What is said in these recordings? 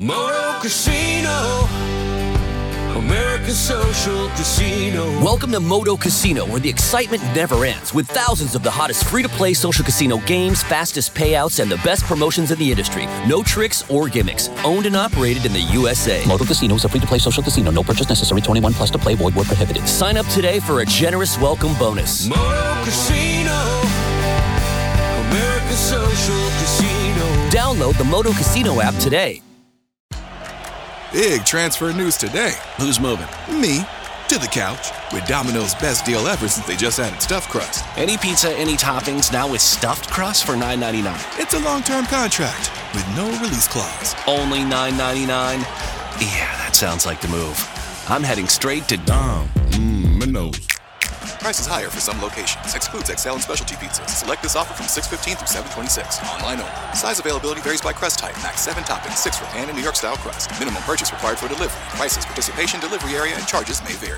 Moto Casino, American Social Casino. Welcome to Moto Casino, where the excitement never ends, with thousands of the hottest free-to-play social casino games, fastest payouts, and the best promotions in the industry. No tricks or gimmicks. Owned and operated in the USA. Moto Casino is a free-to-play social casino. No purchase necessary. 21 plus to play. Void where prohibited. Sign up today for a generous welcome bonus. Moto Casino, American Social Casino. Download the Moto Casino app today. Big transfer news today. Who's moving? Me. To the couch. With Domino's best deal ever since they just added stuffed crust. Any pizza, any toppings, now with stuffed crust for $9.99. It's a long-term contract with no release clause. Only $9.99? Yeah, that sounds like the move. I'm heading straight to Domino's. Price is higher for some locations. Excludes XL and specialty pizzas. Select this offer from 6/15 through 7/26. Online only. Size availability varies by crust type. Max 7 toppings, 6 for pan and New York style crust. Minimum purchase required for delivery. Prices, participation, delivery area, and charges may vary.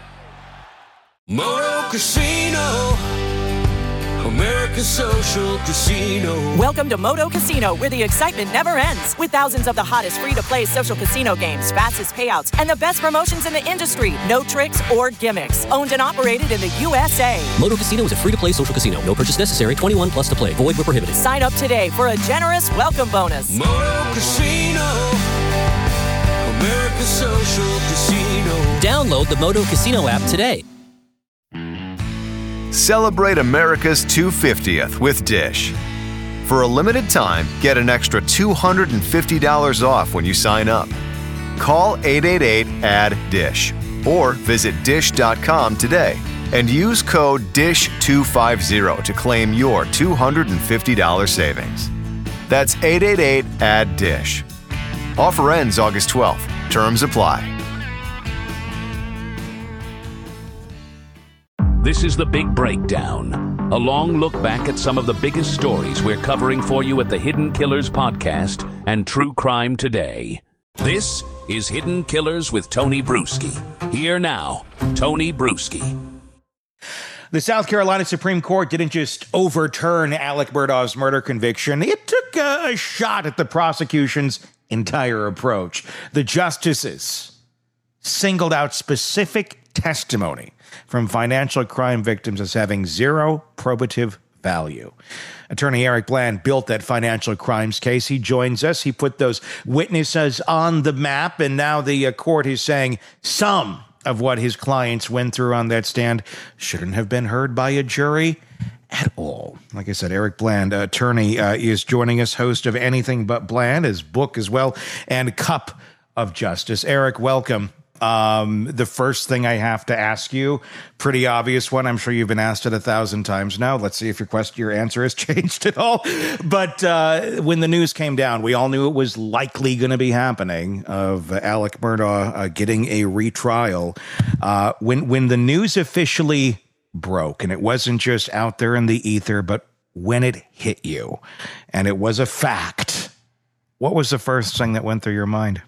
Moto Casino, American Social Casino. Welcome to Moto Casino, where the excitement never ends. With thousands of the hottest free-to-play social casino games, fastest payouts, and the best promotions in the industry. No tricks or gimmicks. Owned and operated in the USA. Moto Casino is a free-to-play social casino. No purchase necessary. 21 plus to play. Void where prohibited. Sign up today for a generous welcome bonus. Moto Casino, American Social Casino. Download the Moto Casino app today. Celebrate America's 250th with Dish. For a limited time, get an extra $250 off when you sign up. Call 888-ADD-DISH or visit dish.com today and use code DISH250 to claim your $250 savings. That's 888-ADD-DISH. Offer ends August 12th. Terms apply. This is The Big Breakdown, a long look back at some of the biggest stories we're covering for you at the Hidden Killers podcast and True Crime Today. This is Hidden Killers with Tony Bruschi. Here now, Tony Bruschi. The South Carolina Supreme Court didn't just overturn Alec Murdaugh's murder conviction. It took a shot at the prosecution's entire approach. The justices singled out specific testimony from financial crime victims as having zero probative value. Attorney Eric Bland built that financial crimes case. He joins us. He put those witnesses on the map, and now the court is saying some of what his clients went through on that stand shouldn't have been heard by a jury at all. Like I said, Eric Bland, attorney, is joining us, host of Anything But Bland, his book as well, and Cup of Justice. Eric, welcome. The first thing I have to ask you, pretty obvious one. I'm sure you've been asked it 1,000 times now. Let's see if your answer has changed at all. But when the news came down, we all knew it was likely going to be happening of Alec Murdaugh getting a retrial. When the news officially broke, and it wasn't just out there in the ether, but when it hit you, and it was a fact, what was the first thing that went through your mind?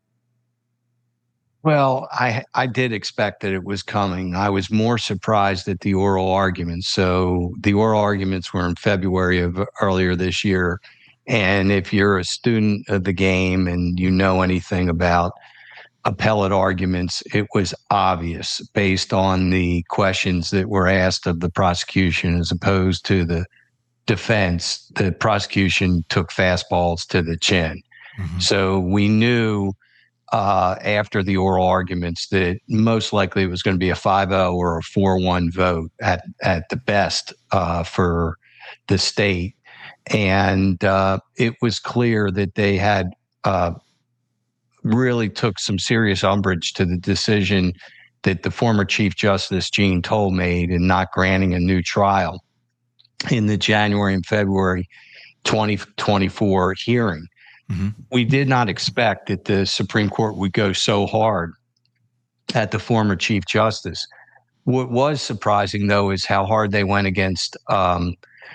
Well, I did expect that it was coming. I was more surprised at the oral arguments. So the oral arguments were in February of earlier this year. And if you're a student of the game and you know anything about appellate arguments, it was obvious based on the questions that were asked of the prosecution as opposed to the defense. The prosecution took fastballs to the chin. Mm-hmm. So we knew after the oral arguments that most likely it was going to be a 5-0 or a 4-1 vote at the best for the state. And it was clear that they had really took some serious umbrage to the decision that the former Chief Justice Jean Toll made in not granting a new trial in the January and February 2024 hearing. Mm-hmm. We did not expect that the Supreme Court would go so hard at the former Chief Justice. What was surprising, though, is how hard they went against, the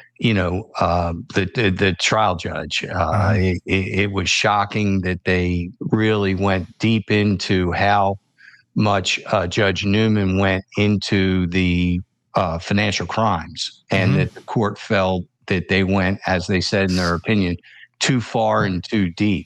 trial judge. It was shocking that they really went deep into how much Judge Newman went into the financial crimes, and that the court felt that they went, as they said in their opinion, too far and too deep.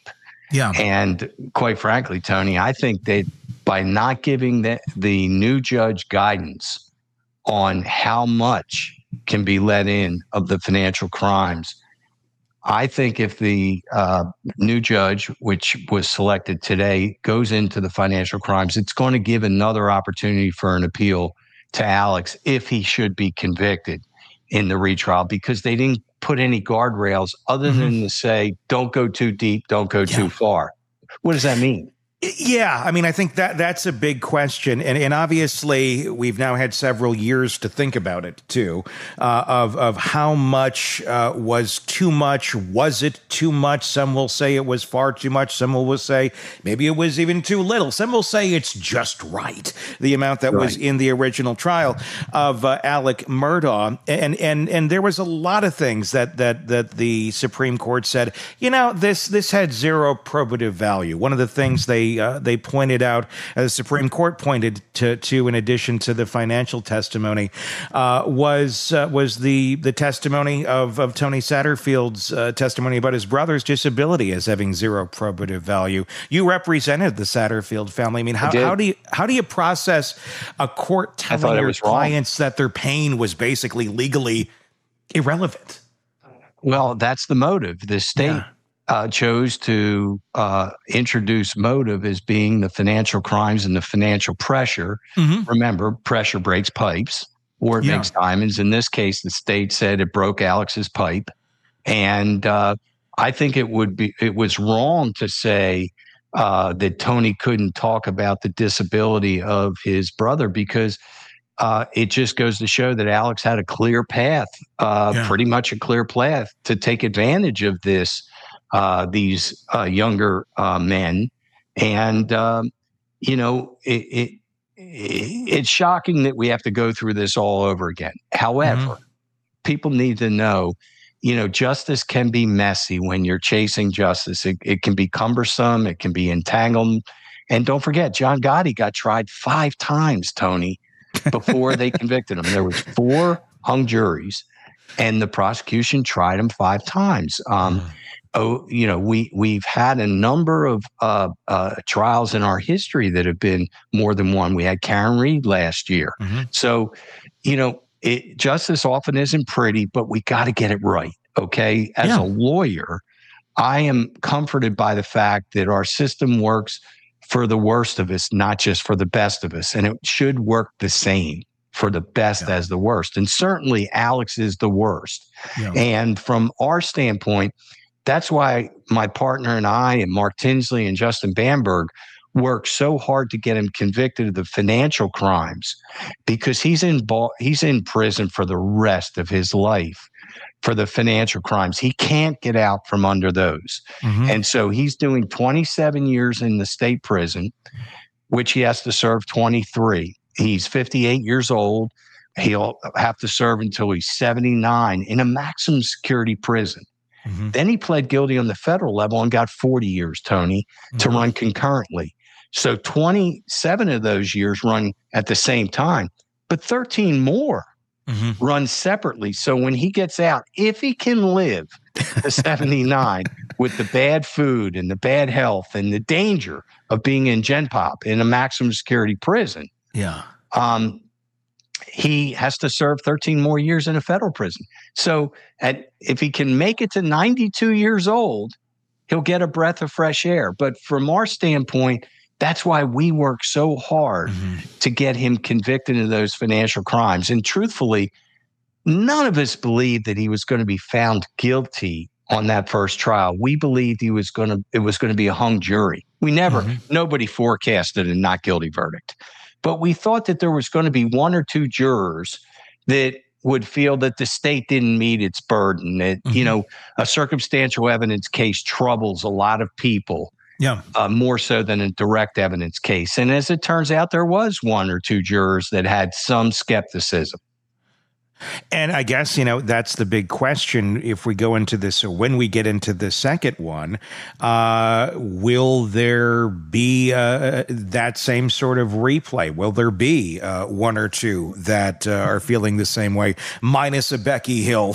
Yeah. And quite frankly, Tony, I think that by not giving the new judge guidance on how much can be let in of the financial crimes, I think if the new judge, which was selected today, goes into the financial crimes, it's going to give another opportunity for an appeal to Alex if he should be convicted in the retrial, because they didn't put any guardrails other than to say, don't go too deep, don't go too far. What does that mean? Yeah, I mean, I think that's a big question, and obviously we've now had several years to think about it too, of how much was too much. Was it too much? Some will say it was far too much. Some will say maybe it was even too little. Some will say it's just right, the amount that was in the original trial of Alec Murdaugh, and there was a lot of things that the Supreme Court said, you know, this had zero probative value. One of the things they pointed out, the Supreme Court pointed to in addition to the financial testimony, was the testimony of Tony Satterfield's testimony about his brother's disability as having zero probative value. You represented the Satterfield family. I mean, how do you process a court telling your clients that their pain was basically legally irrelevant? Well, that's the motive. The state chose to introduce motive as being the financial crimes and the financial pressure. Remember, pressure breaks pipes, or it makes diamonds. In this case, the state said it broke Alex's pipe. And I think it was wrong to say that Tony couldn't talk about the disability of his brother, because it just goes to show that Alex had a clear path, pretty much a clear path to take advantage of these younger men. And, you know, it's shocking that we have to go through this all over again. However, people need to know, you know, justice can be messy when you're chasing justice. It can be cumbersome. It can be entangled. And don't forget, John Gotti got tried 5 times, Tony, before they convicted him. There was 4 hung juries, and the prosecution tried him 5 times. You know, we've had a number of trials in our history that have been more than one. We had Karen Reed last year. So, you know, justice often isn't pretty, but we got to get it right. Okay. As a lawyer, I am comforted by the fact that our system works for the worst of us, not just for the best of us. And it should work the same for the best as the worst. And certainly Alex is the worst. And from our standpoint, that's why my partner and I and Mark Tinsley and Justin Bamberg worked so hard to get him convicted of the financial crimes, because he's in prison for the rest of his life for the financial crimes. He can't get out from under those. And so he's doing 27 years in the state prison, which he has to serve 23. He's 58 years old. He'll have to serve until he's 79 in a maximum security prison. Then he pled guilty on the federal level and got 40 years, Tony, to run concurrently. So 27 of those years run at the same time, but 13 more run separately. So when he gets out, if he can live to 79 with the bad food and the bad health and the danger of being in Gen Pop in a maximum security prison, he has to serve 13 more years in a federal prison. So if he can make it to 92 years old, he'll get a breath of fresh air. But from our standpoint, that's why we work so hard to get him convicted of those financial crimes. And truthfully, none of us believed that he was going to be found guilty on that first trial. We believed it was going to be a hung jury. Nobody forecasted a not guilty verdict. But we thought that there was going to be 1 or 2 jurors that would feel that the state didn't meet its burden, that, you know, a circumstantial evidence case troubles a lot of people, more so than a direct evidence case. And as it turns out, there was 1 or 2 jurors that had some skepticism. And I guess, that's the big question. If we go into this, or when we get into the second one, will there be that same sort of replay? Will there be one or two that are feeling the same way, minus a Becky Hill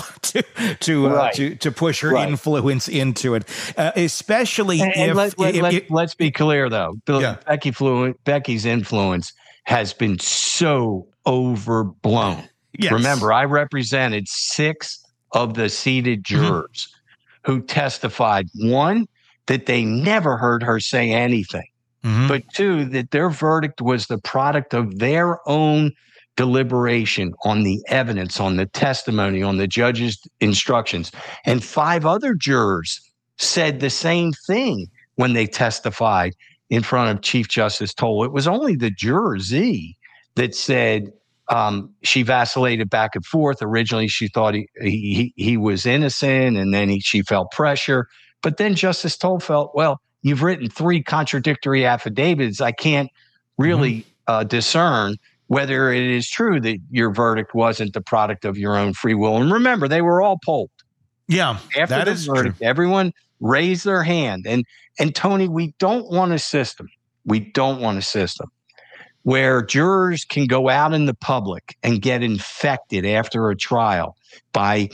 to push her influence into it? Especially let's be clear, though. Becky's influence has been so overblown. Yes. Remember, I represented 6 of the seated jurors who testified, 1, that they never heard her say anything, but 2, that their verdict was the product of their own deliberation on the evidence, on the testimony, on the judge's instructions. And 5 other jurors said the same thing when they testified in front of Chief Justice Toll. It was only the juror Z that said, she vacillated back and forth. Originally, she thought he was innocent, and then she felt pressure. But then Justice Toll felt, well, you've written 3 contradictory affidavits. I can't really discern whether it is true that your verdict wasn't the product of your own free will. And remember, they were all polled. Yeah, after that the is verdict, true. everyone raised their hand. And Tony, we don't want a system. We don't want a system where jurors can go out in the public and get infected after a trial by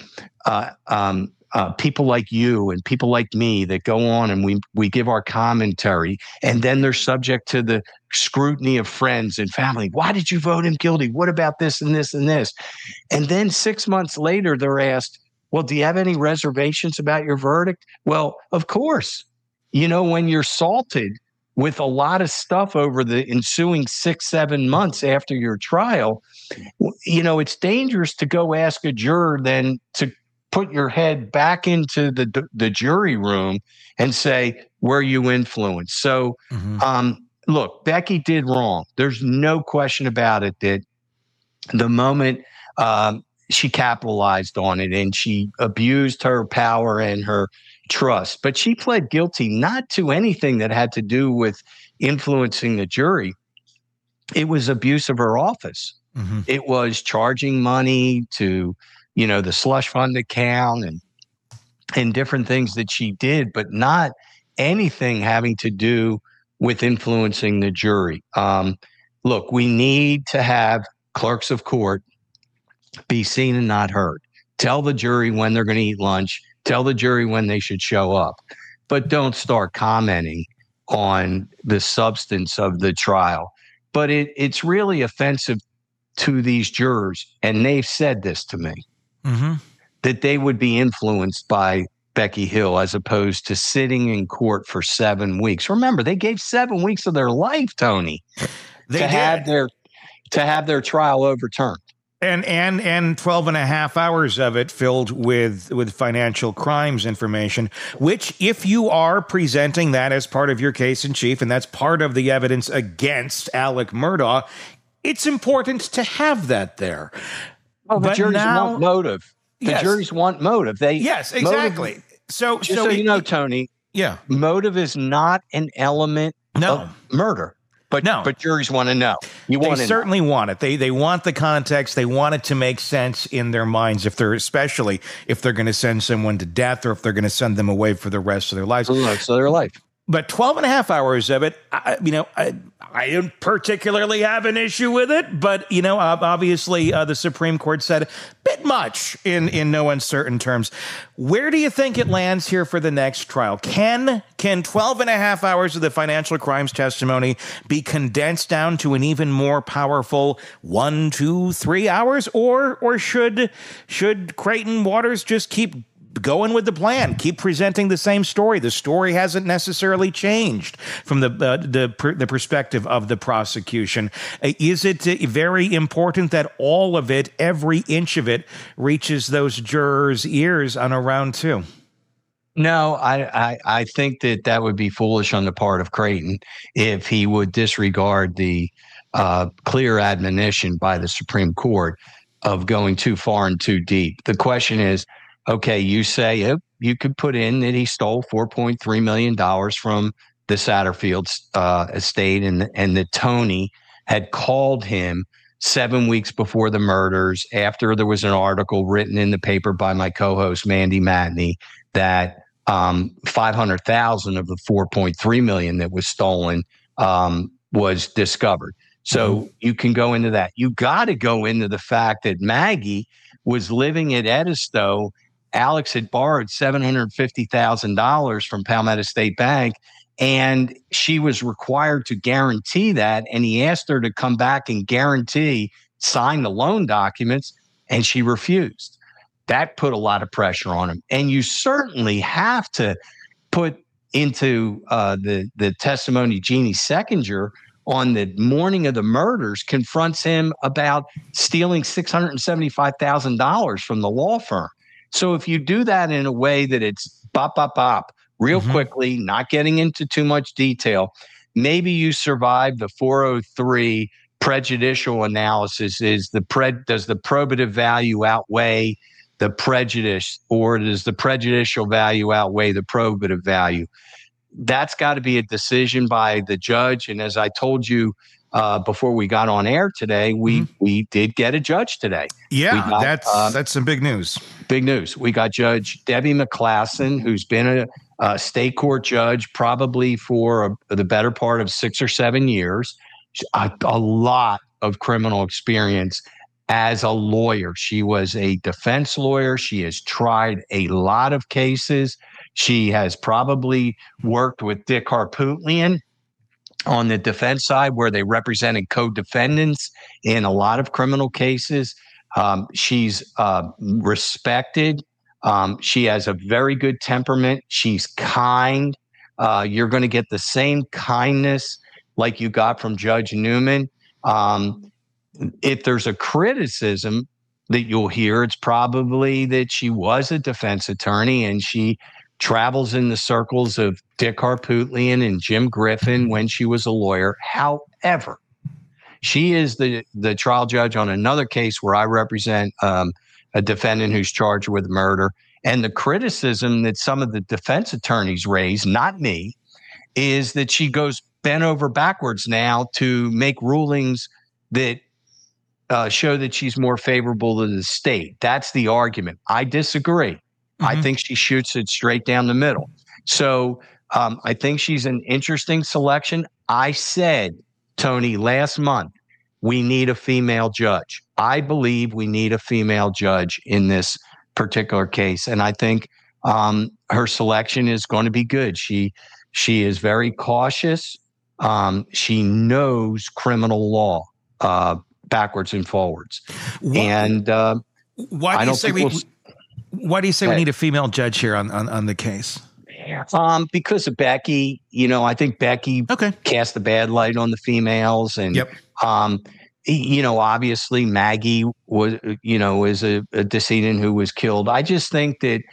people like you and people like me that go on and we give our commentary, and then they're subject to the scrutiny of friends and family. Why did you vote him guilty? What about this and this and this? And then 6 months later, they're asked, well, do you have any reservations about your verdict? Well, of course. When you're salted with a lot of stuff over the ensuing 6-7 months after your trial, it's dangerous to go ask a juror then to put your head back into the jury room and say, were you influenced? So, look, Becky did wrong. There's no question about it that the moment she capitalized on it and she abused her power and her trust, but she pled guilty not to anything that had to do with influencing the jury. It was abuse of her office. It was charging money to, the slush fund account and different things that she did, but not anything having to do with influencing the jury. Look, we need to have clerks of court be seen and not heard. Tell the jury when they're going to eat lunch. Tell the jury when they should show up, but don't start commenting on the substance of the trial. But it's really offensive to these jurors, and they've said this to me, that they would be influenced by Becky Hill as opposed to sitting in court for 7 weeks. Remember, they gave 7 weeks of their life, Tony, to have their trial overturned. And 12 and a half hours of it filled with financial crimes information, which if you are presenting that as part of your case in chief, and that's part of the evidence against Alec Murdaugh, it's important to have that there. Oh, the juries want motive. The juries want motive. Yes, exactly. Motive, so Tony, motive is not an element of murder. But juries want to know. They certainly want it. They want the context. They want it to make sense in their minds, especially if they're going to send someone to death or if they're going to send them away for the rest of their lives. So their life. But 12 and a half hours of it, I don't particularly have an issue with it. But, obviously the Supreme Court said a bit much in no uncertain terms. Where do you think it lands here for the next trial? Can 12 and a half hours of the financial crimes testimony be condensed down to an even more powerful 1, 2, 3 hours? Or should Creighton Waters just keep going with the plan, keep presenting the same story? The story hasn't necessarily changed from the perspective of the prosecution. Is it very important that all of it, every inch of it, reaches those jurors' ears on a round 2? No, I think that would be foolish on the part of Creighton if he would disregard the clear admonition by the Supreme Court of going too far and too deep. The question is, okay, you say you could put in that he stole $4.3 million from the Satterfield estate and that Tony had called him 7 weeks before the murders, after there was an article written in the paper by my co-host Mandy Matney that $500,000 of the $4.3 million that was stolen was discovered. So you can go into that. You got to go into the fact that Maggie was living at Edisto. Alex had borrowed $750,000 from Palmetto State Bank, and she was required to guarantee that. And he asked her to come back and sign the loan documents, and she refused. That put a lot of pressure on him. And you certainly have to put into the testimony Jeannie Seckinger on the morning of the murders confronts him about stealing $675,000 from the law firm. So if you do that in a way that it's bop, bop, bop, real quickly, not getting into too much detail, maybe you survive the 403 prejudicial analysis. Does the probative value outweigh the prejudice, or does the prejudicial value outweigh the probative value? That's got to be a decision by the judge. And as I told you before we got on air today, we did get a judge today. Yeah, that's some big news. Big news. We got Judge Debbie McClassen, who's been a state court judge probably for the better part of 6 or 7 years. A lot of criminal experience as a lawyer. She was a defense lawyer. She has tried a lot of cases. She has probably worked with Dick Harpootlian on the defense side, where they represented co-defendants in a lot of criminal cases. She's respected. She has a very good temperament. She's kind. You're going to get the same kindness like you got from Judge Newman. If there's a criticism that you'll hear, it's probably that she was a defense attorney and she travels in the circles of Dick Harpootlian and Jim Griffin when she was a lawyer. However, she is the trial judge on another case where I represent a defendant who's charged with murder. And the criticism that some of the defense attorneys raise, not me, is that she goes bent over backwards now to make rulings that show that she's more favorable to the state. That's the argument. I disagree. I think she shoots it straight down the middle. So I think she's an interesting selection. I said, Tony, last month, we need a female judge. I believe we need a female judge in this particular case. And I think her selection is going to be good. She is very cautious. She knows criminal law backwards and forwards. Why do you say we need a female judge here on the case? Because of Becky. I think Becky cast a bad light on the females, and obviously Maggie was is a decedent who was killed. I just think that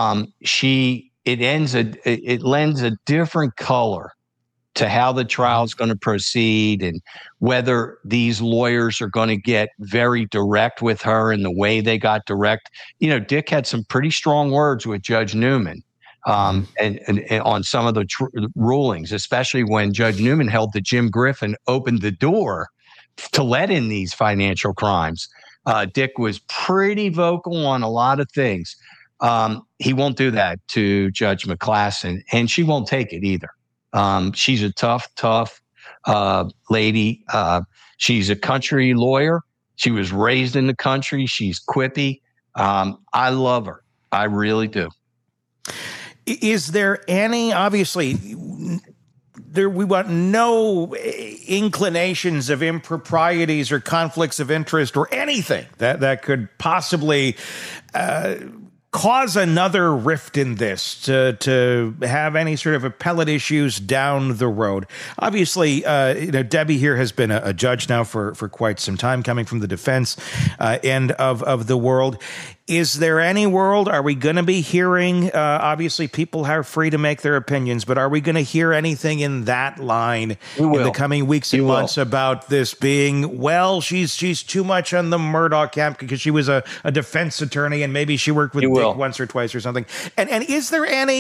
it lends a different color to how the trial is going to proceed, and whether these lawyers are going to get very direct with her in the way they got direct. Dick had some pretty strong words with Judge Newman and on some of the rulings, especially when Judge Newman held that Jim Griffin opened the door to let in these financial crimes. Dick was pretty vocal on a lot of things. He won't do that to Judge McClassen, and she won't take it either. She's a tough lady. She's a country lawyer. She was raised in the country. She's quippy. I love her. I really do. Is there any, obviously, we want no inclinations of improprieties or conflicts of interest or anything that could possibly cause another rift in this, to have any sort of appellate issues down the road. Obviously, Debbie here has been a judge now for quite some time, coming from the defense end of the world. Is there any world, are we going to be hearing, obviously people are free to make their opinions, but are we going to hear anything in that line in the coming weeks and months about this being, well, she's too much on the Murdaugh camp because she was a defense attorney and maybe she worked with Dick once or twice or something? And is there any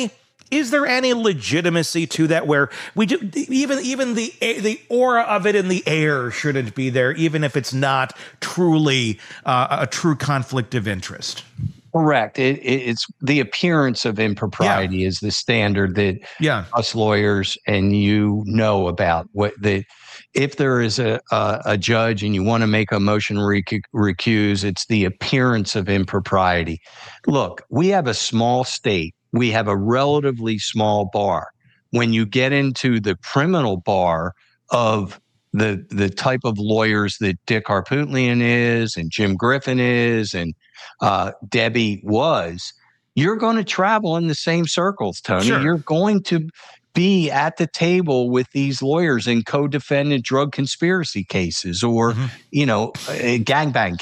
Is there any legitimacy to that where we do even the aura of it in the air shouldn't be there, even if it's not truly a true conflict of interest? Correct. It's the appearance of impropriety is the standard that us lawyers and about. If there is a judge and you want to make a motion to recuse, it's the appearance of impropriety. Look, we have a small state. We have a relatively small bar. When you get into the criminal bar of the type of lawyers that Dick Harpootlian is and Jim Griffin is and Debbie was, you're going to travel in the same circles, Tony. Sure. You're going to be at the table with these lawyers in co-defendant drug conspiracy cases or, gangbanger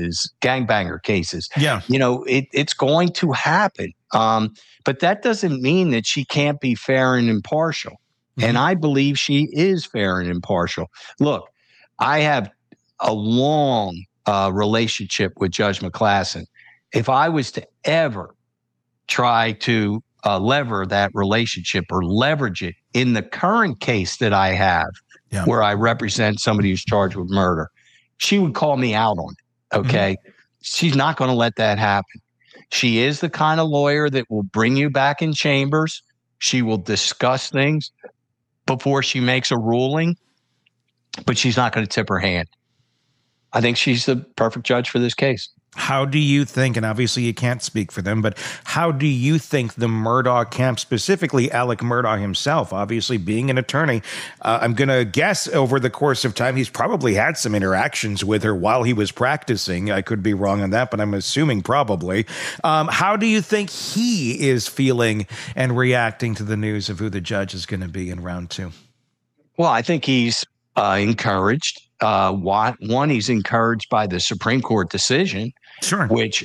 cases. Yeah. It's going to happen. But that doesn't mean that she can't be fair and impartial. Mm-hmm. And I believe she is fair and impartial. Look, I have a long relationship with Judge McClassen. If I was to ever try to lever that relationship or leverage it in the current case that I have, where I represent somebody who's charged with murder, she would call me out on it. Okay. Mm-hmm. She's not going to let that happen. She is the kind of lawyer that will bring you back in chambers. She will discuss things before she makes a ruling, but she's not going to tip her hand. I think she's the perfect judge for this case. How do you think, and obviously you can't speak for them, but how do you think the Murdaugh camp, specifically Alec Murdaugh himself, obviously being an attorney, I'm going to guess over the course of time, he's probably had some interactions with her while he was practicing. I could be wrong on that, but I'm assuming probably. How do you think he is feeling and reacting to the news of who the judge is going to be in round 2? Well, I think he's encouraged. One, he's encouraged by the Supreme Court decision, which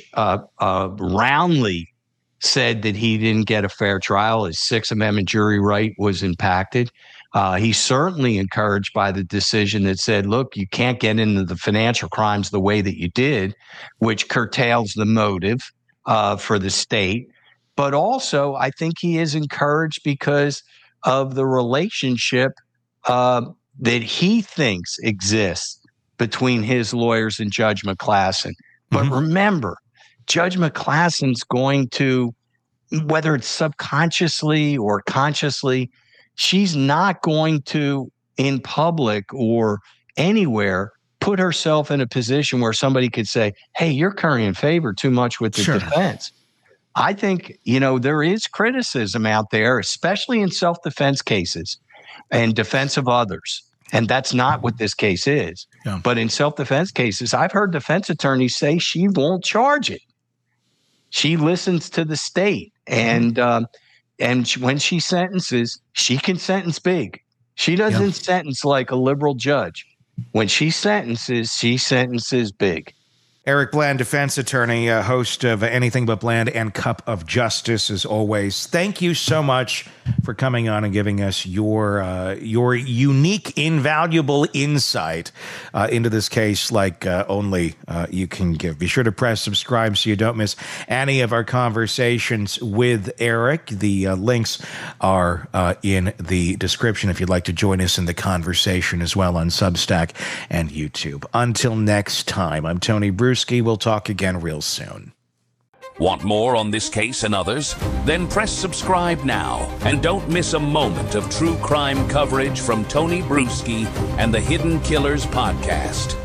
roundly said that he didn't get a fair trial. His Sixth Amendment jury right was impacted. He's certainly encouraged by the decision that said, look, you can't get into the financial crimes the way that you did, which curtails the motive for the state. But also, I think he is encouraged because of the relationship that he thinks exists between his lawyers and Judge McClassen. But remember, Judge McClassen's going to, whether it's subconsciously or consciously, she's not going to, in public or anywhere, put herself in a position where somebody could say, hey, you're currying favor too much with the defense. I think, there is criticism out there, especially in self-defense cases and defense of others. And that's not what this case is. Yeah. But in self-defense cases, I've heard defense attorneys say she won't charge it. She listens to the state. And when she sentences, she can sentence big. She doesn't sentence like a liberal judge. When she sentences big. Eric Bland, defense attorney, host of Anything But Bland and Cup of Justice, as always. Thank you so much for coming on and giving us your unique, invaluable insight into this case like only you can give. Be sure to press subscribe so you don't miss any of our conversations with Eric. The links are in the description if you'd like to join us in the conversation as well on Substack and YouTube. Until next time, I'm Tony Bruce. We'll talk again real soon. Want more on this case and others? Then press subscribe now and don't miss a moment of true crime coverage from Tony Bruschi and the Hidden Killers podcast.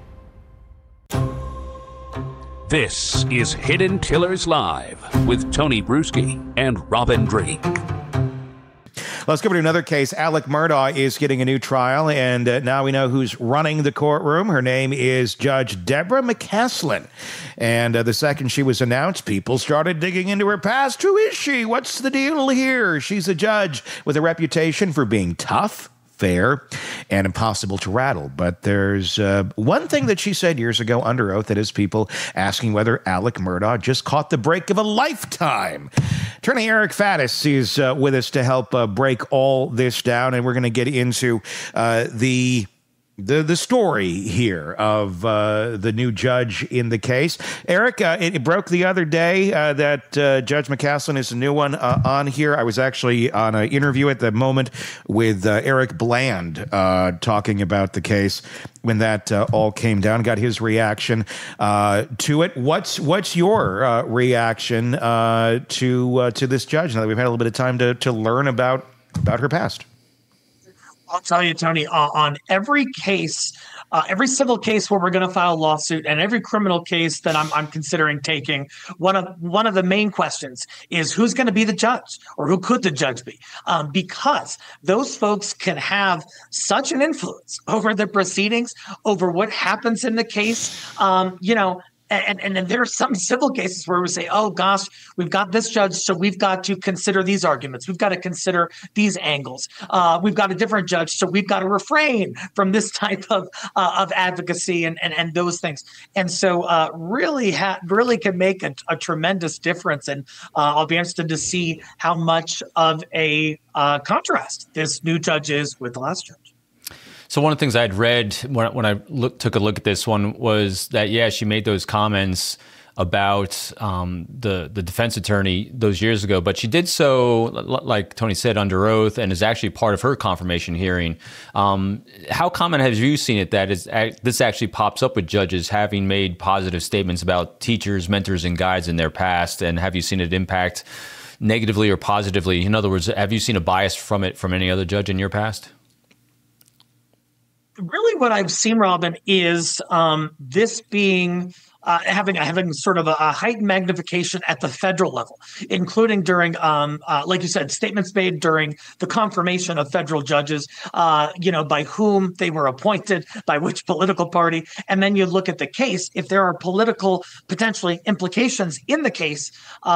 This is Hidden Killers Live with Tony Bruschi and Robin Drake. Let's go over to another case. Alec Murdaugh is getting a new trial, and now we know who's running the courtroom. Her name is Judge Deborah McCaslin. And the second she was announced, people started digging into her past. Who is she? What's the deal here? She's a judge with a reputation for being tough, fair, and impossible to rattle. But there's one thing that she said years ago under oath that is people asking whether Alec Murdaugh just caught the break of a lifetime. Attorney Eric Faddis is with us to help break all this down, and we're going to get into the the story here of the new judge in the case. Eric, it broke the other day that Judge McCaslin is a new one on here. I was actually on an interview at the moment with Eric Bland talking about the case when that all came down. Got his reaction to it. What's your reaction to this judge now that we've had a little bit of time to learn about her past? I'll tell you, Tony, on every case, every civil case where we're going to file a lawsuit and every criminal case that I'm considering taking, one of the main questions is who's going to be the judge, or who could the judge be? Because those folks can have such an influence over the proceedings, over what happens in the case, And then there are some civil cases where we say, oh, gosh, we've got this judge, so we've got to consider these arguments. We've got to consider these angles. We've got a different judge, so we've got to refrain from this type of advocacy and those things. And so really can make a tremendous difference. And I'll be interested to see how much of a contrast this new judge is with the last judge. So one of the things I'd read when I took a look at this one was that, yeah, she made those comments about the defense attorney those years ago, but she did so, like Tony said, under oath, and is actually part of her confirmation hearing. How common have you seen it that this actually pops up with judges having made positive statements about teachers, mentors, and guides in their past, and have you seen it impact negatively or positively? In other words, have you seen a bias from it from any other judge in your past? Really what I've seen, Robin, is this being having sort of a heightened magnification at the federal level, including during, like you said, statements made during the confirmation of federal judges, by whom they were appointed, by which political party. And then you look at the case, if there are political potentially implications in the case,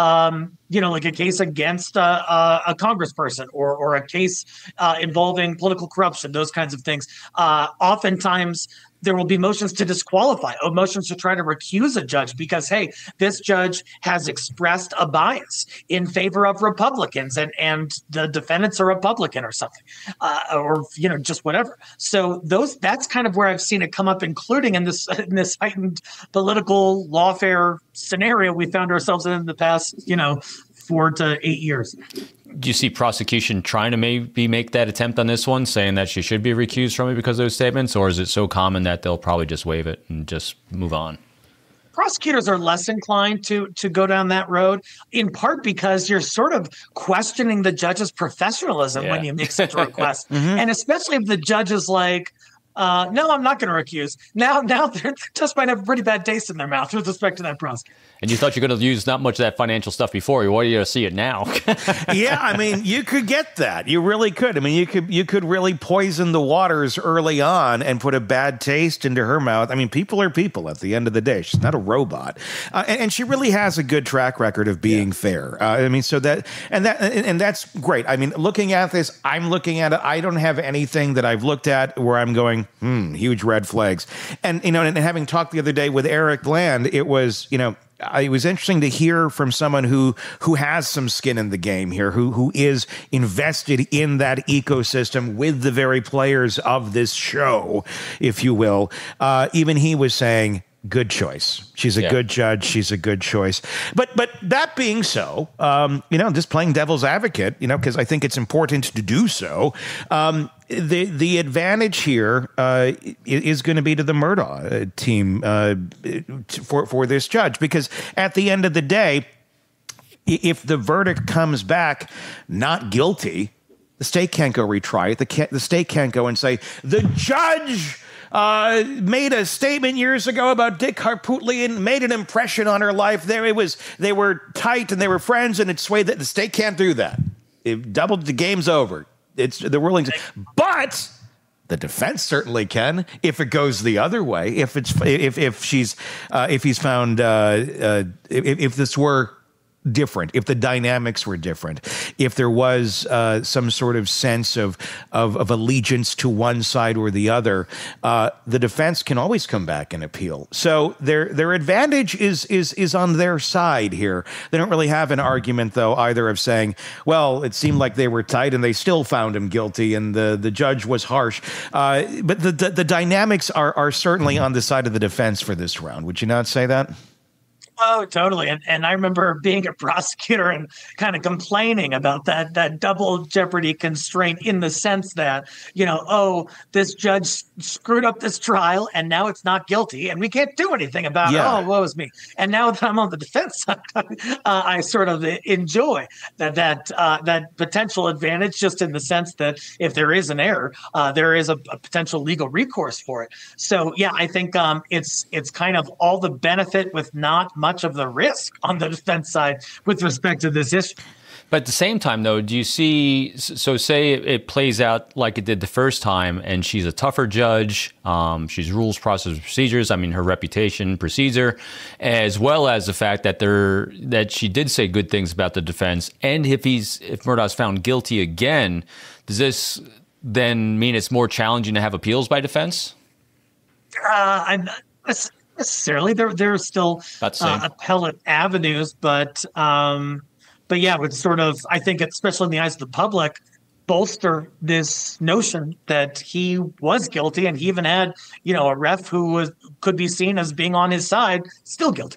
like a case against a congressperson or a case involving political corruption, those kinds of things. Oftentimes, there will be motions to disqualify, or motions to try to recuse a judge because, hey, this judge has expressed a bias in favor of Republicans and the defendants are Republican or something, or just whatever. So that's kind of where I've seen it come up, including in this heightened political lawfare scenario we found ourselves in the past, 4 to 8 years. Do you see prosecution trying to maybe make that attempt on this one, saying that she should be recused from it because of those statements, or is it so common that they'll probably just waive it and just move on? Prosecutors are less inclined to go down that road, in part because you're sort of questioning the judge's professionalism when you make such a request. Mm-hmm. And especially if the judge is like, no, I'm not going to recuse. Now they just might have a pretty bad taste in their mouth with respect to that prosecutor. And you thought you're going to use not much of that financial stuff before. Why do you see it now? Yeah, I mean, you could get that. You really could. I mean, you could really poison the waters early on and put a bad taste into her mouth. I mean, people are people at the end of the day. She's not a robot, and she really has a good track record of being fair. I mean, so that's great. I mean, looking at this, I'm looking at it. I don't have anything that I've looked at where I'm going, huge red flags. And and having talked the other day with Eric Bland, it was it was interesting to hear from someone who has some skin in the game here, who is invested in that ecosystem with the very players of this show, if you will. Even he was saying, good choice. She's a good judge. She's a good choice. But that being so, just playing devil's advocate, because I think it's important to do so. The advantage here is going to be to the Murdaugh team for this judge, because at the end of the day, if the verdict comes back not guilty, the state can't go retry it. The state can't go and say the judge made a statement years ago about Dick Harpootlian, made an impression on her life. They were tight and they were friends, and it's swayed that the state can't do that. It doubled, the game's over. It's the rulings, but the defense certainly can if it goes the other way. If he's found if this were different, if the dynamics were different, if there was some sort of sense of allegiance to one side or the other, the defense can always come back and appeal. So their advantage is on their side here. They don't really have an argument, though, either of saying, well, it seemed like they were tight and they still found him guilty and the judge was harsh. But the dynamics are certainly on the side of the defense for this round. Would you not say that? Oh, totally. And I remember being a prosecutor and kind of complaining about that double jeopardy constraint in the sense that, this judge screwed up this trial and now it's not guilty and we can't do anything about it. Oh, woe is me. And now that I'm on the defense side, I sort of enjoy that potential advantage, just in the sense that if there is an error, there is a potential legal recourse for it. So, yeah, I think it's kind of all the benefit with not much of the risk on the defense side with respect to this issue. But at the same time, though, do you see, so say it plays out like it did the first time and she's a tougher judge, she's rules, process, procedures, her reputation precedes her, as well as the fact that she did say good things about the defense, and if Murdaugh's found guilty again, does this then mean it's more challenging to have appeals by defense? I'm not necessarily. There's still appellate avenues, but yeah, it would sort of, I think, especially in the eyes of the public, bolster this notion that he was guilty, and he even had, a ref who could be seen as being on his side, still guilty.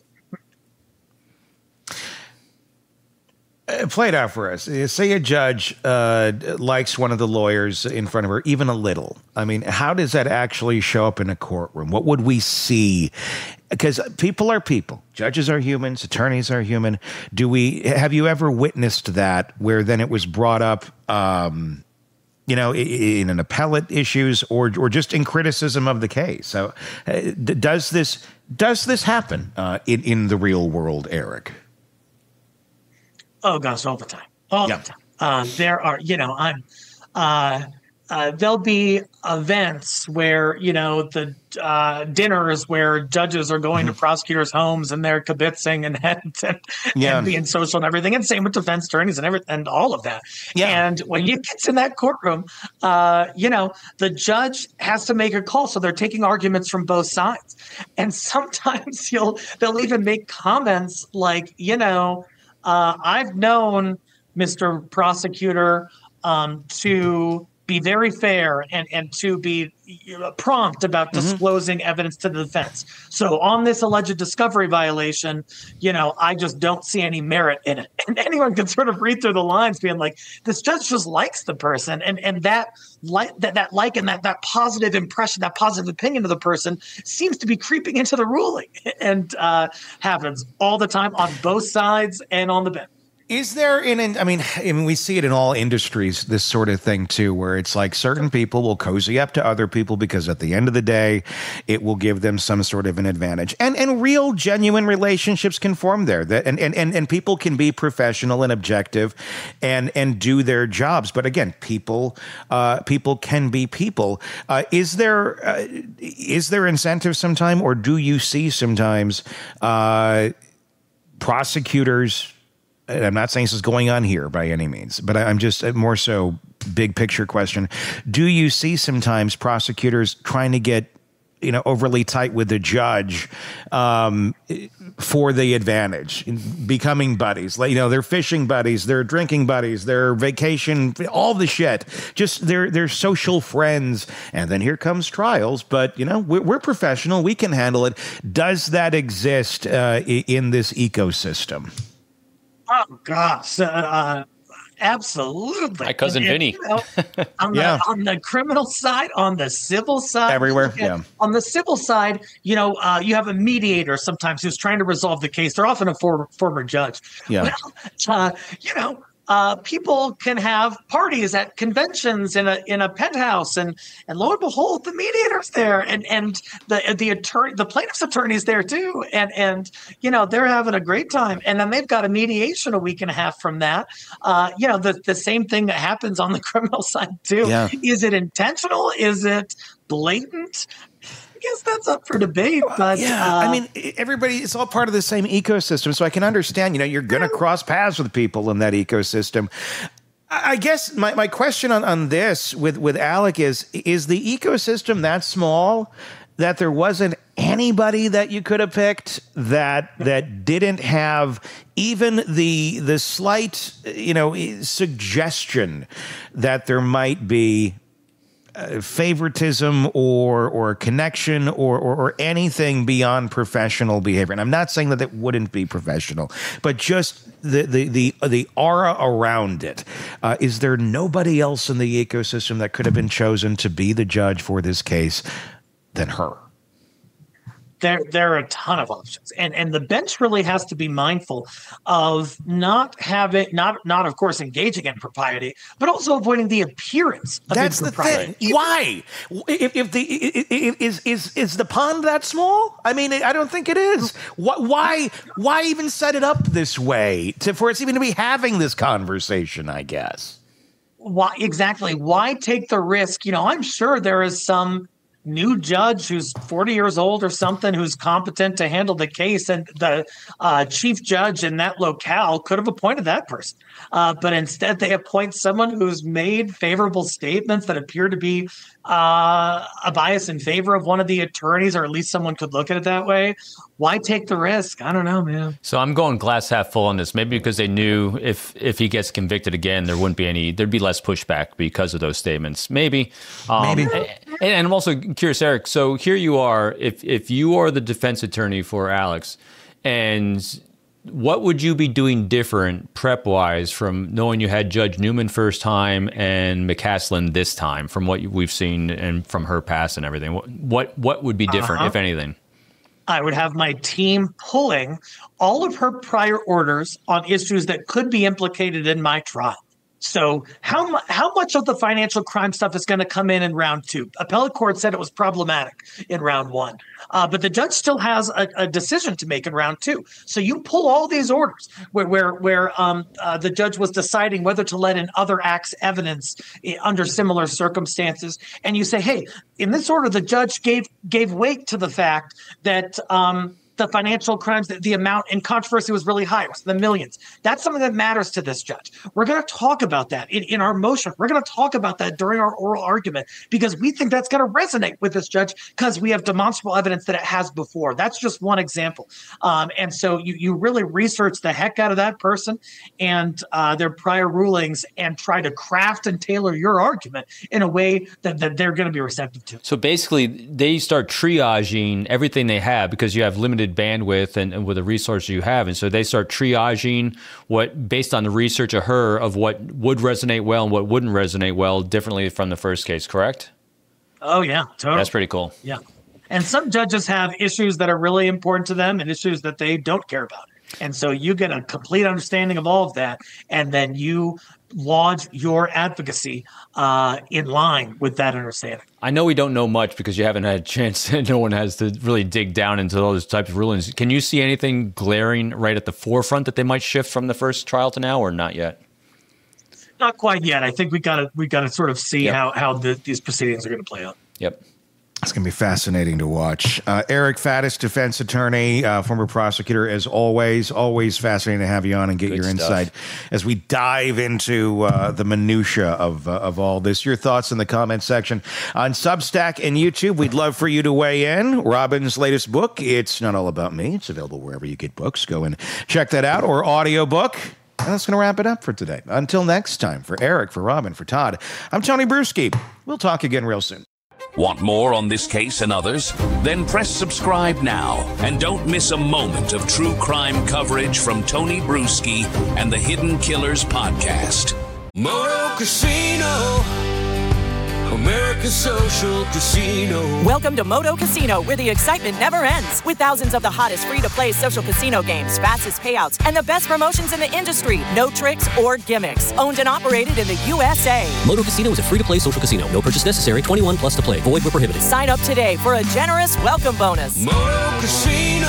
Play it out for us. Say a judge likes one of the lawyers in front of her, even a little. How does that actually show up in a courtroom? What would we see? Because people are people. Judges are humans. Attorneys are human. Have you ever witnessed that where then it was brought up, in an appellate issues or just in criticism of the case? So does this happen in the real world, Eric? Oh gosh, all the time, the time. There are, there'll be events where, the dinners where judges are going to prosecutors' homes and they're kibitzing and being social and everything, and same with defense attorneys and all of that. Yeah. And when you get in that courtroom, the judge has to make a call, so they're taking arguments from both sides, and sometimes they'll even make comments like, I've known Mr. Prosecutor to be very fair and to be prompt about disclosing evidence to the defense. So on this alleged discovery violation, I just don't see any merit in it. And anyone can sort of read through the lines being like, this judge just likes the person. And that positive impression, that positive opinion of the person seems to be creeping into the ruling, and happens all the time on both sides and on the bench. Is there we see it in all industries, this sort of thing too, where it's like certain people will cozy up to other people because at the end of the day, it will give them some sort of an advantage. And real genuine relationships can form there. And people can be professional and objective and do their jobs. But again, people can be people. Is there incentive sometime, or do you see sometimes prosecutors? And I'm not saying this is going on here by any means, but I'm just more so big picture question. Do you see sometimes prosecutors trying to get, overly tight with the judge for the advantage, becoming buddies? They're fishing buddies, they're drinking buddies, they're vacation, all the shit. Just they're social friends. And then here comes trials. But, we're professional. We can handle it. Does that exist in this ecosystem? Oh gosh, absolutely. My cousin Vinny. On the criminal side, on the civil side, everywhere. Yeah. On the civil side, you have a mediator sometimes who's trying to resolve the case. They're often a former judge. Yeah. People can have parties at conventions in a penthouse, and lo and behold, the mediator's there, and the plaintiff's attorney's there too, and they're having a great time, and then they've got a mediation a week and a half from that. The same thing that happens on the criminal side too. Yeah. Is it intentional? Is it blatant? guess that's up for debate. But I mean, everybody, it's all part of the same ecosystem. So I can understand, you're going to cross paths with people in that ecosystem. I guess my question on this with Alec is the ecosystem that small that there wasn't anybody that you could have picked that didn't have even the slight, suggestion that there might be favoritism or connection or anything beyond professional behavior? And I'm not saying that it wouldn't be professional, but just the aura around it. Is there nobody else in the ecosystem that could have been chosen to be the judge for this case than her? There are a ton of options, and the bench really has to be mindful of not of course engaging in propriety, but also avoiding the appearance of impropriety. That's the thing. Why? Is the pond that small? I mean, I don't think it is. Why even set it up this way for us even to be having this conversation? I guess. Why exactly? Why take the risk? I'm sure there is some new judge who's 40 years old or something who's competent to handle the case, and the chief judge in that locale could have appointed that person. But instead they appoint someone who's made favorable statements that appear to be a bias in favor of one of the attorneys, or at least someone could look at it that way. Why take the risk? I don't know, man. So I'm going glass half full on this. Maybe because they knew if he gets convicted again, there'd be less pushback because of those statements. Maybe. And I'm also curious, Eric. So here you are. If you are the defense attorney for Alex, and what would you be doing different prep-wise from knowing you had Judge Newman first time and McCaslin this time, from what we've seen and from her past and everything? What would be different, if anything? I would have my team pulling all of her prior orders on issues that could be implicated in my trial. So how much of the financial crime stuff is going to come in round 2? Appellate court said it was problematic in round 1, but the judge still has a decision to make in round 2. So you pull all these orders where the judge was deciding whether to let in other acts evidence under similar circumstances, and you say, hey, in this order, the judge gave weight to the fact that the financial crimes, the amount in controversy was really high. It was the millions. That's something that matters to this judge. We're going to talk about that in our motion. We're going to talk about that during our oral argument because we think that's going to resonate with this judge because we have demonstrable evidence that it has before. That's just one example. And so you really research the heck out of that person and their prior rulings and try to craft and tailor your argument in a way that they're going to be receptive to. So basically, they start triaging everything they have because you have limited bandwidth and with the resources you have. And so they start triaging what, based on the research of her, of what would resonate well and what wouldn't resonate well differently from the first case, correct? Oh, yeah, totally. That's pretty cool. Yeah. And some judges have issues that are really important to them and issues that they don't care about. And so you get a complete understanding of all of that, and then you lodge your advocacy in line with that understanding. I know we don't know much because you haven't had a chance, no one has to really dig down into those types of rulings. Can you see anything glaring right at the forefront that they might shift from the first trial to now, or not yet? Not quite yet. I think we got to sort of see how these proceedings are going to play out. Yep. It's going to be fascinating to watch. Eric Faddis, defense attorney, former prosecutor, as always fascinating to have you on and get your insight as we dive into the minutia of all this. Your thoughts in the comments section on Substack and YouTube. We'd love for you to weigh in. Robin's latest book, It's Not All About Me. It's available wherever you get books. Go and check that out, or audiobook. And that's going to wrap it up for today. Until next time, for Eric, for Robin, for Todd, I'm Tony Bruschi. We'll talk again real soon. Want more on this case and others? Then press subscribe now and don't miss a moment of true crime coverage from Tony Bruschi and the Hidden Killers podcast. Moto Casino, America's social casino. Welcome to Moto Casino, where the excitement never ends. With thousands of the hottest free-to-play social casino games, fastest payouts, and the best promotions in the industry. No tricks or gimmicks. Owned and operated in the USA. Moto Casino is a free-to-play social casino. No purchase necessary. 21 plus to play. Void where prohibited. Sign up today for a generous welcome bonus. Moto Casino,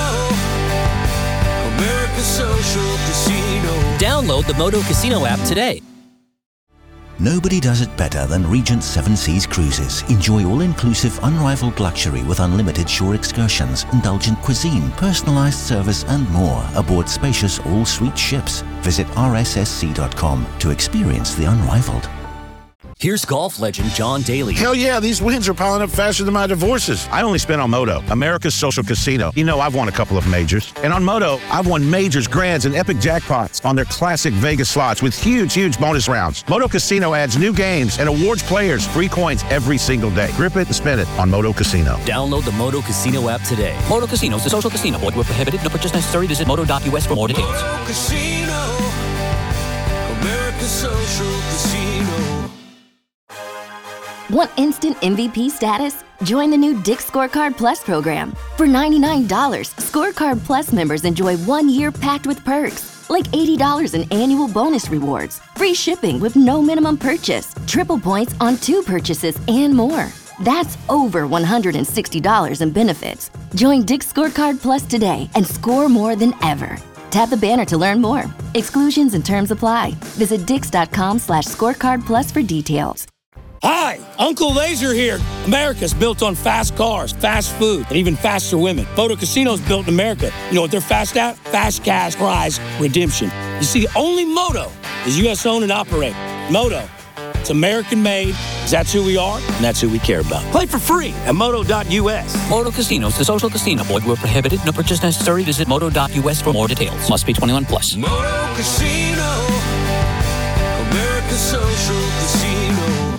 America's social casino. Download the Moto Casino app today. Nobody does it better than Regent Seven Seas Cruises. Enjoy all-inclusive, unrivaled luxury with unlimited shore excursions, indulgent cuisine, personalized service, and more aboard spacious all-suite ships. Visit rssc.com to experience the unrivaled. Here's golf legend John Daly. Hell yeah, these wins are piling up faster than my divorces. I only spent on Moto, America's social casino. You know, I've won a couple of majors. And on Moto, I've won majors, grands, and epic jackpots on their classic Vegas slots with huge bonus rounds. Moto Casino adds new games and awards players free coins every single day. Grip it and spin it on Moto Casino. Download the Moto Casino app today. Moto Casino is a social casino. Void where prohibited. No purchase necessary. Visit moto.us for more details. Moto Casino, America's social casino. Want instant MVP status? Join the new Dick's Scorecard Plus program. For $99, Scorecard Plus members enjoy 1 year packed with perks, like $80 in annual bonus rewards, free shipping with no minimum purchase, triple points on 2 purchases, and more. That's over $160 in benefits. Join Dick's Scorecard Plus today and score more than ever. Tap the banner to learn more. Exclusions and terms apply. Visit dix.com/scorecardplus for details. Hi, Uncle Laser here. America's built on fast cars, fast food, and even faster women. Moto Casino's built in America. You know what they're fast at? Fast cash prize redemption. You see, only Moto is U.S. owned and operated. Moto, it's American made. That's who we are, and that's who we care about. Play for free at moto.us. Moto Casino is a social casino. Void where prohibited. No purchase necessary. Visit moto.us for more details. Must be 21 plus. Moto Casino, America's social casino.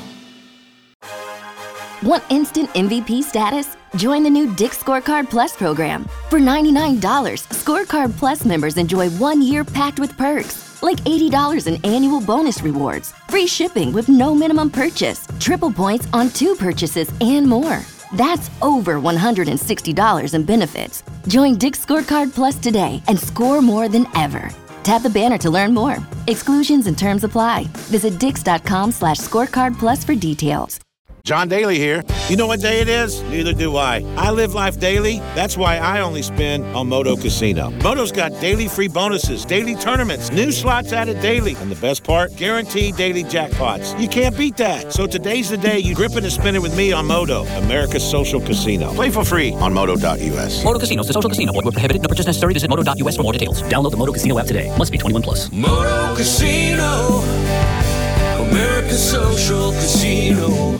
Want instant MVP status? Join the new Dick's Scorecard Plus program. For $99, Scorecard Plus members enjoy 1 year packed with perks, like $80 in annual bonus rewards, free shipping with no minimum purchase, triple points on 2 purchases, and more. That's over $160 in benefits. Join Dick's Scorecard Plus today and score more than ever. Tap the banner to learn more. Exclusions and terms apply. Visit dix.com/scorecardplus for details. John Daly here. You know what day it is? Neither do I. I live life daily. That's why I only spin on Moto Casino. Moto's got daily free bonuses, daily tournaments, new slots added daily, and the best part, guaranteed daily jackpots. You can't beat that. So today's the day you grip it and spin it with me on Moto, America's social casino. Play for free on moto.us. Moto Casino is a social casino. Void where prohibited. No purchase necessary. Visit moto.us for more details. Download the Moto Casino app today. Must be 21 plus. Moto Casino, America's social casino.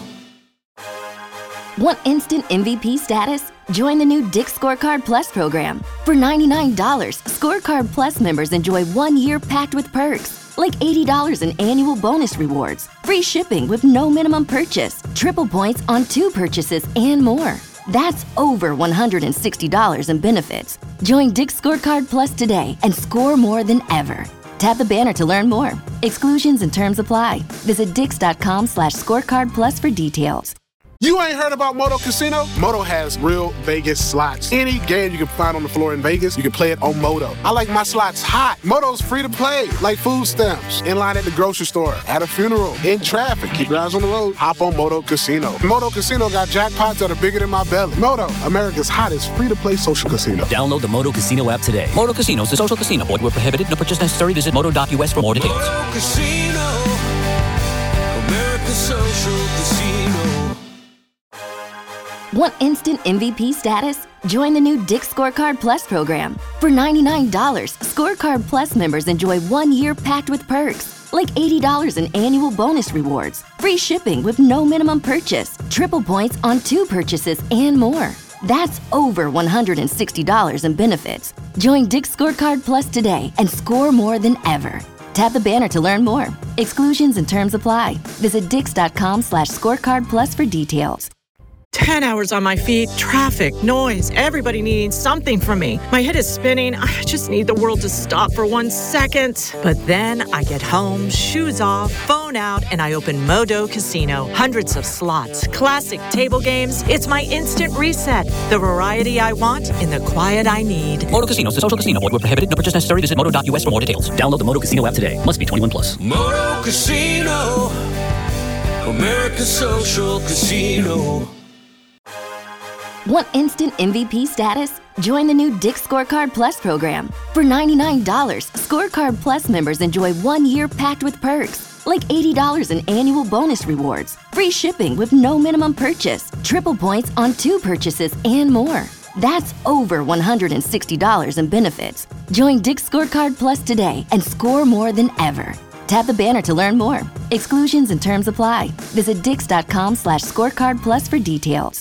Want instant MVP status? Join the new Dick's Scorecard Plus program. For $99, Scorecard Plus members enjoy 1 year packed with perks, like $80 in annual bonus rewards, free shipping with no minimum purchase, triple points on 2 purchases, and more. That's over $160 in benefits. Join Dick's Scorecard Plus today and score more than ever. Tap the banner to learn more. Exclusions and terms apply. Visit dix.com/scorecardplus for details. You ain't heard about Moto Casino? Moto has real Vegas slots. Any game you can find on the floor in Vegas, you can play it on Moto. I like my slots hot. Moto's free to play, like food stamps, in line at the grocery store, at a funeral, in traffic. Keep your eyes on the road. Hop on Moto Casino. Moto Casino got jackpots that are bigger than my belly. Moto, America's hottest free-to-play social casino. Download the Moto Casino app today. Moto Casino is a social casino. Void where prohibited. No purchase necessary. Visit moto.us for more details. Moto Casino, America's social casino. Want instant MVP status? Join the new Dick's Scorecard Plus program. For $99, Scorecard Plus members enjoy 1 year packed with perks, like $80 in annual bonus rewards, free shipping with no minimum purchase, triple points on 2 purchases, and more. That's over $160 in benefits. Join Dick's Scorecard Plus today and score more than ever. Tap the banner to learn more. Exclusions and terms apply. Visit dix.com/scorecardplus for details. 10 hours on my feet, traffic, noise, everybody needing something from me. My head is spinning. I just need the world to stop for 1 second. But then I get home, shoes off, phone out, and I open Moto Casino. Hundreds of slots, classic table games. It's my instant reset. The variety I want in the quiet I need. Moto Casino is a social casino. Void where prohibited. No purchase necessary. Visit moto.us for more details. Download the Moto Casino app today. Must be 21 plus. Moto Casino, America's social casino. Want instant MVP status? Join the new Dick's Scorecard Plus program. For $99, Scorecard Plus members enjoy 1 year packed with perks, like $80 in annual bonus rewards, free shipping with no minimum purchase, triple points on 2 purchases, and more. That's over $160 in benefits. Join Dick's Scorecard Plus today and score more than ever. Tap the banner to learn more. Exclusions and terms apply. Visit dix.com/scorecard plus for details.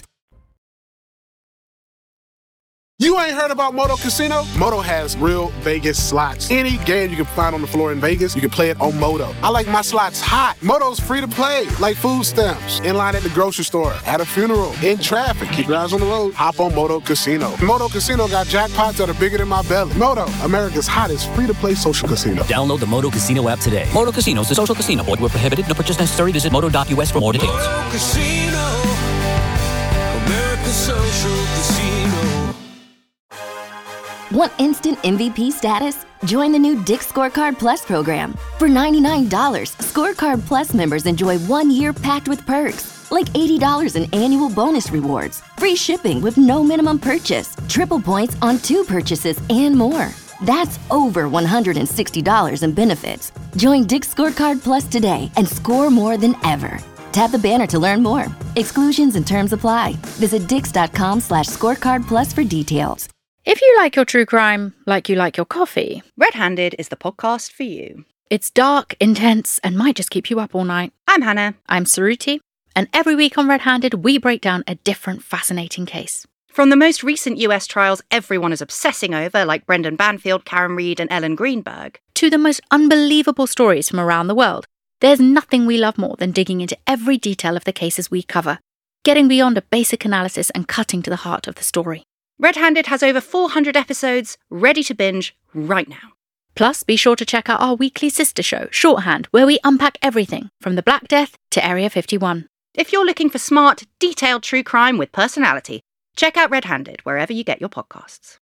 You ain't heard about Moto Casino? Moto has real Vegas slots. Any game you can find on the floor in Vegas, you can play it on Moto. I like my slots hot. Moto's free to play, like food stamps. In line at the grocery store, at a funeral, in traffic. Keep your eyes on the road. Hop on Moto Casino. Moto Casino got jackpots that are bigger than my belly. Moto, America's hottest free-to-play social casino. Download the Moto Casino app today. Moto Casino is a social casino. Void where prohibited. No purchase necessary. Visit moto.us for more details. Moto Casino, America's social casino. Want instant MVP status? Join the new Dick's Scorecard Plus program. For $99, Scorecard Plus members enjoy 1 year packed with perks, like $80 in annual bonus rewards, free shipping with no minimum purchase, triple points on 2 purchases, and more. That's over $160 in benefits. Join Dick's Scorecard Plus today and score more than ever. Tap the banner to learn more. Exclusions and terms apply. Visit dix.com/scorecard plus for details. If you like your true crime like you like your coffee, Red Handed is the podcast for you. It's dark, intense, and might just keep you up all night. I'm Hannah. I'm Saruti. And every week on Red Handed, we break down a different fascinating case. From the most recent US trials everyone is obsessing over, like Brendan Banfield, Karen Reed, and Ellen Greenberg, to the most unbelievable stories from around the world, there's nothing we love more than digging into every detail of the cases we cover, getting beyond a basic analysis and cutting to the heart of the story. Red Handed has over 400 episodes ready to binge right now. Plus, be sure to check out our weekly sister show, Shorthand, where we unpack everything from the Black Death to Area 51. If you're looking for smart, detailed true crime with personality, check out Red Handed wherever you get your podcasts.